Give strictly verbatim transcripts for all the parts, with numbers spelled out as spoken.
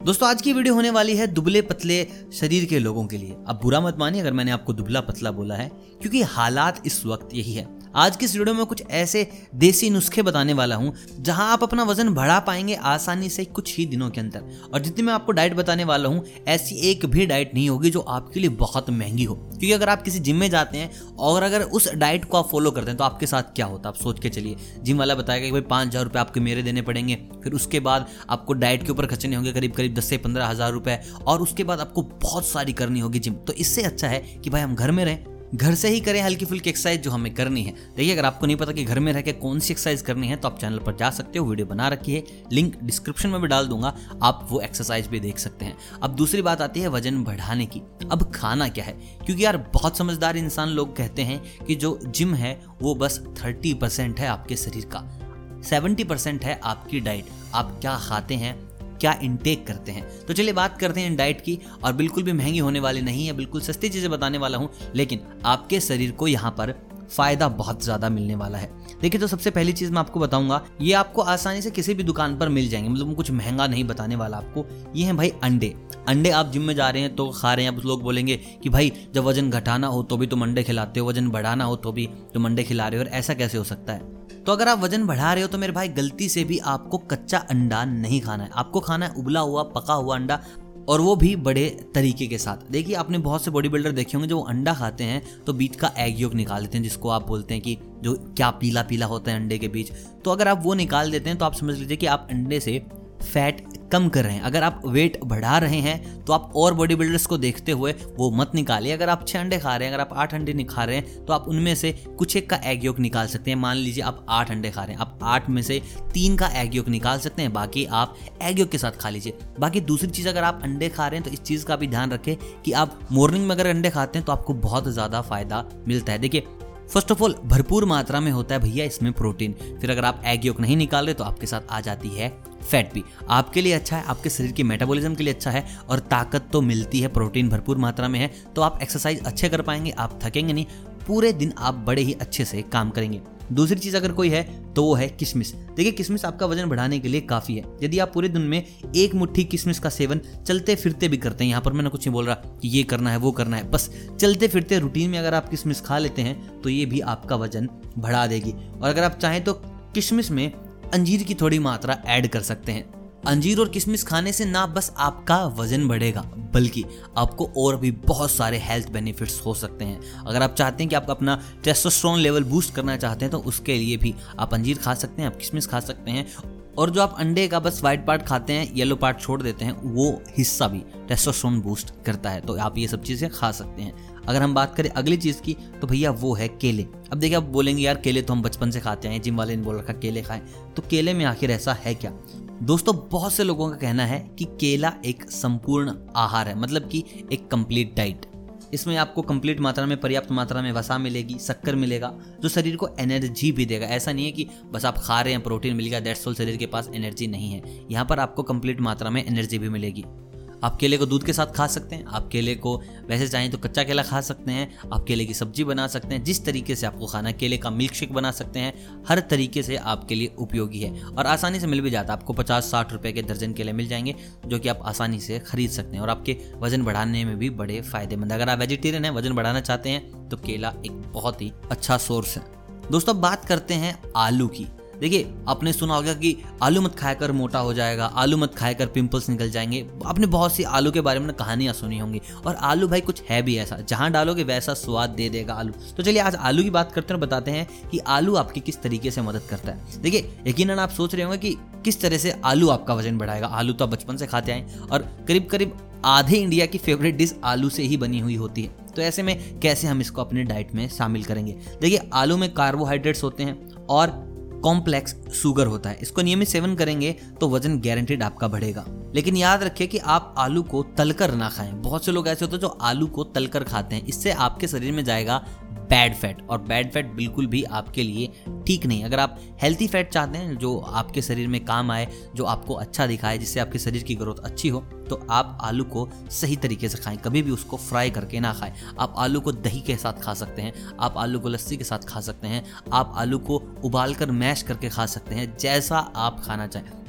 दोस्तों आज की वीडियो होने वाली है दुबले पतले शरीर के लोगों के लिए। अब बुरा मत मानिए अगर मैंने आपको दुबला पतला बोला है, क्योंकि हालात इस वक्त यही है। आज की इस वीडियो में कुछ ऐसे देसी नुस्खे बताने वाला हूं जहां आप अपना वजन बढ़ा पाएंगे आसानी से कुछ ही दिनों के अंदर। और जितनी मैं आपको डाइट बताने वाला हूं ऐसी एक भी डाइट नहीं होगी जो आपके लिए बहुत महंगी हो, क्योंकि अगर आप किसी जिम में जाते हैं और अगर उस डाइट को आप फॉलो करते हैं तो आपके साथ क्या होता है आप सोच के चलिए। जिम वाला बताएगा कि भाई पाँच हज़ार रुपये आपके मेरे देने पड़ेंगे, फिर उसके बाद आपको डाइट के ऊपर खर्चने होंगे करीब करीब दस से पंद्रह हज़ार रुपये, और उसके बाद आपको बहुत सारी करनी होगी जिम। तो इससे अच्छा है कि भाई हम घर में रहें, घर से ही करें हल्की फुल्की एक्सरसाइज जो हमें करनी है। देखिए अगर आपको नहीं पता कि घर में रह के कौन सी एक्सरसाइज करनी है तो आप चैनल पर जा सकते हो, वीडियो बना रखी है, लिंक डिस्क्रिप्शन में भी डाल दूंगा, आप वो एक्सरसाइज भी देख सकते हैं। अब दूसरी बात आती है वजन बढ़ाने की। अब खाना क्या है, क्योंकि यार बहुत समझदार इंसान लोग कहते हैं कि जो जिम है वो बस तीस परसेंट है आपके शरीर का, सत्तर परसेंट है आपकी डाइट। आप क्या खाते हैं, क्या इनटेक करते हैं। तो चलिए बात करते हैं डाइट की, और बिल्कुल भी महंगी होने वाली नहीं है, बिल्कुल सस्ती चीजें बताने वाला हूं, लेकिन आपके शरीर को यहाँ पर फायदा बहुत ज्यादा मिलने वाला है। देखिए तो सबसे पहली चीज मैं आपको बताऊंगा, ये आपको आसानी से किसी भी दुकान पर मिल जाएंगे, मतलब कुछ महंगा नहीं बताने वाला आपको। ये है भाई अंडे। अंडे आप जिम में जा रहे हैं तो खा रहे हैं। अब लोग बोलेंगे कि भाई जब वजन घटाना हो तो भी तुम अंडे खिलाते हो, वजन बढ़ाना हो तो भी तुम अंडे खिला रहे हो, और ऐसा कैसे हो सकता है। तो अगर आप वजन बढ़ा रहे हो तो मेरे भाई गलती से भी आपको कच्चा अंडा नहीं खाना है, आपको खाना है उबला हुआ पका हुआ अंडा, और वो भी बड़े तरीके के साथ। देखिए आपने बहुत से बॉडी बिल्डर देखे होंगे जो अंडा खाते हैं तो बीच का एग योक निकाल देते हैं, जिसको आप बोलते हैं कि जो क्या पीला पीला होता है अंडे के बीच। तो अगर आप वो निकाल देते हैं तो आप समझ लीजिए कि आप अंडे से फैट कम कर रहे हैं। अगर आप वेट बढ़ा रहे हैं तो आप और बॉडी बिल्डर्स को देखते हुए वो मत निकालिए। अगर आप छह अंडे खा रहे हैं, अगर आप आठ अंडे नहीं खा रहे हैं तो आप उनमें से कुछ एक का एग योक निकाल सकते हैं। मान लीजिए आप आठ अंडे खा रहे हैं, आप आठ में से तीन का एग योक निकाल सकते हैं, बाकी आप एग योक के साथ खा लीजिए। बाकी दूसरी चीज, अगर आप अंडे खा रहे हैं तो इस चीज का भी ध्यान रखें कि आप मॉर्निंग में अगर अंडे खाते हैं तो आपको बहुत ज्यादा फायदा मिलता है। देखिए फर्स्ट ऑफ ऑल भरपूर मात्रा में होता है भैया इसमें प्रोटीन। फिर अगर आप एग योक नहीं निकाल रहे तो आपके साथ आ जाती है फैट भी। आपके लिए अच्छा है, आपके शरीर के मेटाबॉलिज्म के लिए अच्छा है, और ताकत तो मिलती है, प्रोटीन भरपूर मात्रा में है, तो आप एक्सरसाइज अच्छे कर पाएंगे, आप थकेंगे नहीं, पूरे दिन आप बड़े ही अच्छे से काम करेंगे। दूसरी चीज अगर कोई है तो वो है किशमिश। देखिए किशमिश आपका वजन बढ़ाने के लिए काफी है। यदि आप पूरे दिन में एक मुट्ठी किशमिश का सेवन चलते फिरते भी करते हैं, यहाँ पर मैंने कुछ नहीं बोल रहा कि ये करना है वो करना है, बस चलते फिरते रूटीन में अगर आप किशमिश खा लेते हैं तो ये भी आपका वजन बढ़ा देगी। और अगर आप चाहें तो किशमिश में अंजीर की थोड़ी मात्रा ऐड कर सकते हैं। अंजीर और किशमिश खाने से ना बस आपका वजन बढ़ेगा बल्कि आपको और भी बहुत सारे हेल्थ बेनिफिट्स हो सकते हैं। अगर आप चाहते हैं कि आप अपना टेस्टोस्टेरोन लेवल बूस्ट करना चाहते हैं तो उसके लिए भी आप अंजीर खा सकते हैं, आप किशमिश खा सकते हैं, और जो आप अंडे का बस वाइट पार्ट खाते हैं, येलो पार्ट छोड़ देते हैं, वो हिस्सा भी टेस्टोस्टेरोन बूस्ट करता है, तो आप ये सब चीजें खा सकते हैं। अगर हम बात करें अगली चीज की तो भैया वो है केले। अब देखिए आप बोलेंगे यार केले तो हम बचपन से खाते हैं, जिम वाले ने बोल रखा केले खाएं, तो केले में आखिर ऐसा है क्या। दोस्तों बहुत से लोगों का कहना है कि केला एक संपूर्ण आहार है, मतलब कि एक कंप्लीट डाइट। इसमें आपको कंप्लीट मात्रा में, पर्याप्त मात्रा में वसा मिलेगी, शक्कर मिलेगा, जो शरीर को एनर्जी भी देगा। ऐसा नहीं है कि बस आप खा रहे हैं प्रोटीन मिल गया, दैट्स ऑल, शरीर के पास एनर्जी नहीं है। यहाँ पर आपको कंप्लीट मात्रा में एनर्जी भी मिलेगी। आप केले को दूध के साथ खा सकते हैं, आप केले को वैसे चाहें तो कच्चा केला खा सकते हैं, आप केले की सब्जी बना सकते हैं, जिस तरीके से आपको खाना है। केले का मिल्क शेक बना सकते हैं, हर तरीके से आपके लिए उपयोगी है और आसानी से मिल भी जाता है। आपको पचास साठ रुपए के दर्जन केले मिल जाएंगे जो कि आप आसानी से खरीद सकते हैं, और आपके वजन बढ़ाने में भी बड़े फायदेमंद है। अगर आप वेजिटेरियन हैं, वजन बढ़ाना चाहते हैं तो केला एक बहुत ही अच्छा सोर्स है। दोस्तों बात करते हैं आलू की। देखिए आपने सुना होगा कि आलू मत खाया कर मोटा हो जाएगा, आलू मत खाया कर पिंपल्स निकल जाएंगे। आपने बहुत सी आलू के बारे में कहानियां सुनी होंगी, और आलू भाई कुछ है भी ऐसा, जहां डालोगे वैसा स्वाद दे देगा आलू। तो चलिए आज आलू की बात करते हैं और बताते हैं कि आलू आपकी किस तरीके से मदद करता है। देखिए यकीनन आप सोच रहे होंगे कि किस तरह से आलू आपका वजन बढ़ाएगा। आलू तो आप बचपन से खाते आए, और करीब करीब आधे इंडिया की फेवरेट डिश आलू से ही बनी हुई होती है। तो ऐसे में कैसे हम इसको अपने डाइट में शामिल करेंगे। देखिए आलू में कार्बोहाइड्रेट्स होते हैं और कॉम्प्लेक्स शुगर होता है। इसको नियमित सेवन करेंगे तो वजन गारंटीड आपका बढ़ेगा। लेकिन याद रखिए कि आप आलू को तलकर ना खाएं। बहुत से लोग ऐसे होते हैं जो आलू को तलकर खाते हैं, इससे आपके शरीर में जाएगा बैड फैट, और बैड फैट बिल्कुल भी आपके लिए ठीक नहीं। अगर आप हेल्थी फैट चाहते हैं जो आपके शरीर में काम आए, जो आपको अच्छा दिखाए, जिससे आपके शरीर की ग्रोथ अच्छी हो, तो आप आलू को सही तरीके से खाएं, कभी भी उसको फ्राई करके ना खाएं। आप आलू को दही के साथ खा सकते हैं, आप आलू को लस्सी के साथ खा सकते हैं, आप आलू को उबाल कर मैश करके खा सकते हैं, जैसा आप खाना चाहें।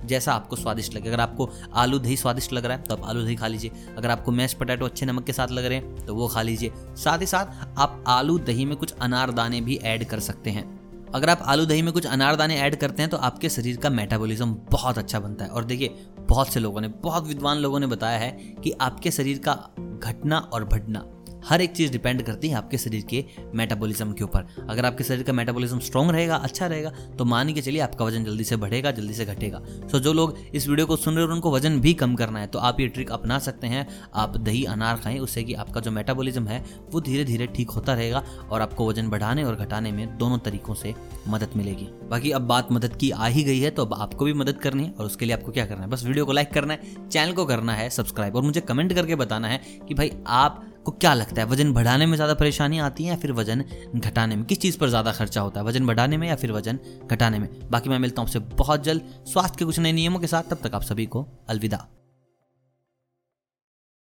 जैसा आपको स्वादिष्ट लगे। अगर आपको आलू दही स्वादिष्ट लग रहा है तो आप आलू दही खा लीजिए, अगर आपको मैश पोटैटो अच्छे नमक के साथ लग रहे हैं तो वो खा लीजिए। साथ ही साथ आप आलू दही में कुछ अनारदाने भी ऐड कर सकते हैं। अगर आप आलू दही में कुछ अनारदाने ऐड करते हैं तो आपके शरीर का मेटाबॉलिज्म बहुत अच्छा बनता है। और देखिए, बहुत से लोगों ने, बहुत विद्वान लोगों ने बताया है कि आपके शरीर का घटना और बढ़ना हर एक चीज़ डिपेंड करती है आपके शरीर के मेटाबॉलिज्म के ऊपर। अगर आपके शरीर का मेटाबॉलिज्म स्ट्रॉन्ग रहेगा, अच्छा रहेगा, तो मान के चलिए आपका वजन जल्दी से बढ़ेगा, जल्दी से घटेगा। सो जो लोग इस वीडियो को सुन रहे हैं और उनको वजन भी कम करना है तो आप ये ट्रिक अपना सकते हैं। आप दही अनार खाएं, उससे कि आपका जो मेटाबॉलिज्म है वो धीरे धीरे ठीक होता रहेगा और आपको वजन बढ़ाने और घटाने में दोनों तरीकों से मदद मिलेगी। बाकी अब बात मदद की आ ही गई है तो अब आपको भी मदद करनी है, और उसके लिए आपको क्या करना है, बस वीडियो को लाइक करना है, चैनल को करना है सब्सक्राइब, और मुझे कमेंट करके बताना है कि भाई आप को क्या लगता है, वजन बढ़ाने में ज़्यादा परेशानी आती है या फिर वजन घटाने में? किस चीज़ पर ज़्यादा खर्चा होता है, वजन बढ़ाने में या फिर वजन घटाने में? बाकी मैं मिलता हूँ आपसे बहुत जल्द स्वास्थ्य के कुछ नए नियमों के साथ। तब तक आप सभी को अलविदा।